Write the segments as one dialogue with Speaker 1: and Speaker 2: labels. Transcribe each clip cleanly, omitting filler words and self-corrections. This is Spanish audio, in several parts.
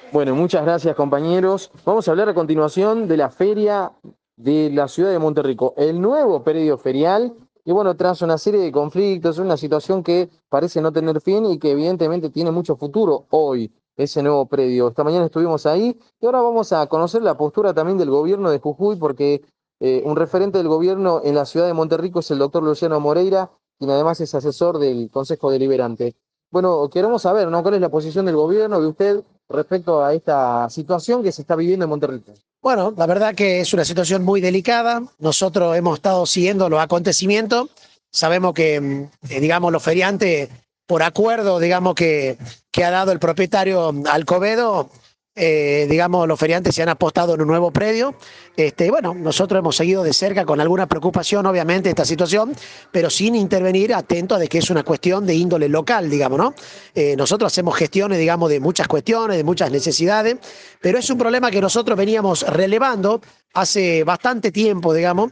Speaker 1: Bueno, muchas gracias compañeros. Vamos a hablar a continuación de la feria de la ciudad de Monterrico, el nuevo predio ferial. Y bueno, tras una serie de conflictos, una situación que parece no tener fin y que evidentemente tiene mucho futuro hoy, ese nuevo predio. Esta mañana estuvimos ahí y ahora vamos a conocer la postura también del gobierno de Jujuy, porque un referente del gobierno en la ciudad de Monterrico es el doctor Luciano Moreira, quien además es asesor del Consejo Deliberante. Bueno, queremos saber, ¿no? ¿Cuál es la posición del gobierno, de usted, respecto a esta situación que se está viviendo en Monterrey?
Speaker 2: Bueno, la verdad que es una situación muy delicada. Nosotros hemos estado siguiendo los acontecimientos. Sabemos que, digamos, los feriantes, por acuerdo, digamos, que ha dado el propietario Alcobedo, digamos, los feriantes se han apostado en un nuevo predio. Bueno, nosotros hemos seguido de cerca con alguna preocupación, obviamente, esta situación, pero sin intervenir, atento a de que es una cuestión de índole local, digamos, ¿no? Nosotros hacemos gestiones, digamos, de muchas cuestiones, de muchas necesidades, pero es un problema que nosotros veníamos relevando hace bastante tiempo, digamos,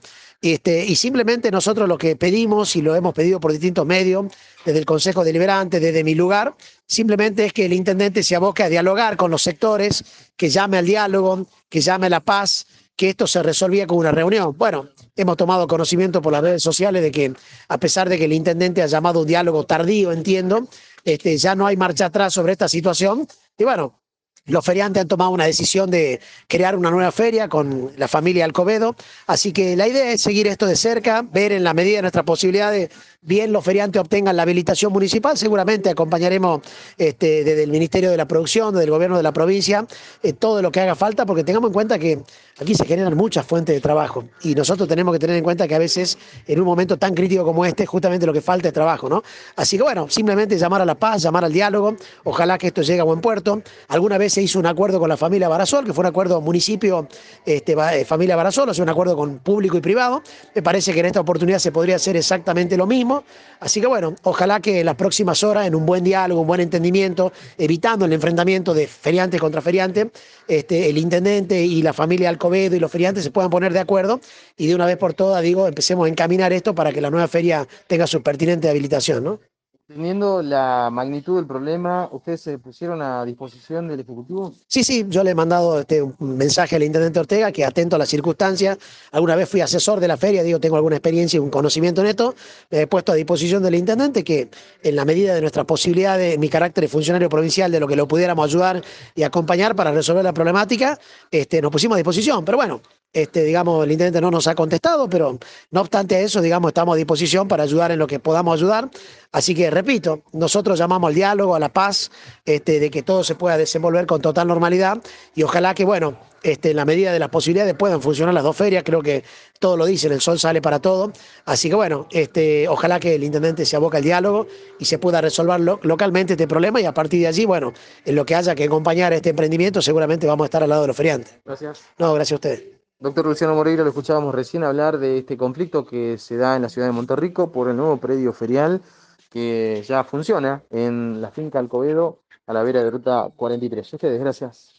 Speaker 2: y simplemente nosotros lo que pedimos, y lo hemos pedido por distintos medios, desde el Consejo Deliberante, desde mi lugar, simplemente es que el intendente se aboque a dialogar con los sectores, que llame al diálogo, que llame a la paz, que esto se resolvía con una reunión. Bueno, hemos tomado conocimiento por las redes sociales de que, a pesar de que el intendente ha llamado un diálogo tardío, entiendo, ya no hay marcha atrás sobre esta situación. Y bueno, los feriantes han tomado una decisión de crear una nueva feria con la familia Alcobedo, así que la idea es seguir esto de cerca, ver en la medida de nuestras posibilidades, bien los feriantes obtengan la habilitación municipal, seguramente acompañaremos desde el Ministerio de la Producción, desde el gobierno de la provincia, todo lo que haga falta, porque tengamos en cuenta que aquí se generan muchas fuentes de trabajo y nosotros tenemos que tener en cuenta que a veces en un momento tan crítico como este, justamente lo que falta es trabajo, ¿no? Así que bueno, simplemente llamar a la paz, llamar al diálogo, ojalá que esto llegue a buen puerto. Alguna vez se hizo un acuerdo con la familia Barasol, que fue un acuerdo municipio, familia Barasol, o sea, un acuerdo con público y privado. Me parece que en esta oportunidad se podría hacer exactamente lo mismo. Así que bueno, ojalá que en las próximas horas, en un buen diálogo, un buen entendimiento, evitando el enfrentamiento de feriante contra feriante, el intendente y la familia Alcobedo y los feriantes se puedan poner de acuerdo y de una vez por todas, digo, empecemos a encaminar esto para que la nueva feria tenga su pertinente habilitación, ¿no?
Speaker 1: Teniendo la magnitud del problema, ¿ustedes se pusieron a disposición del Ejecutivo?
Speaker 2: Sí, sí, yo le he mandado un mensaje al intendente Ortega que atento a las circunstancias. Alguna vez fui asesor de la feria, digo, tengo alguna experiencia y un conocimiento en esto. Me he puesto a disposición del intendente que en la medida de nuestras posibilidades, en mi carácter de funcionario provincial, de lo que lo pudiéramos ayudar y acompañar para resolver la problemática, nos pusimos a disposición. Pero bueno, digamos, el intendente no nos ha contestado, pero no obstante eso, digamos, estamos a disposición para ayudar en lo que podamos ayudar. Así que, repito, nosotros llamamos al diálogo, a la paz, de que todo se pueda desenvolver con total normalidad y ojalá que, bueno, en la medida de las posibilidades puedan funcionar las dos ferias, creo que todo lo dicen, el sol sale para todo, así que bueno, ojalá que el intendente se aboque al diálogo y se pueda resolver localmente este problema y a partir de allí, bueno, en lo que haya que acompañar este emprendimiento seguramente vamos a estar al lado de los feriantes.
Speaker 1: Gracias.
Speaker 2: No, gracias a ustedes.
Speaker 1: Doctor Luciano Moreira, lo escuchábamos recién hablar de este conflicto que se da en la ciudad de Monterrico por el nuevo predio ferial que ya funciona en la finca Alcobedo a la vera de ruta 43. Ustedes, gracias.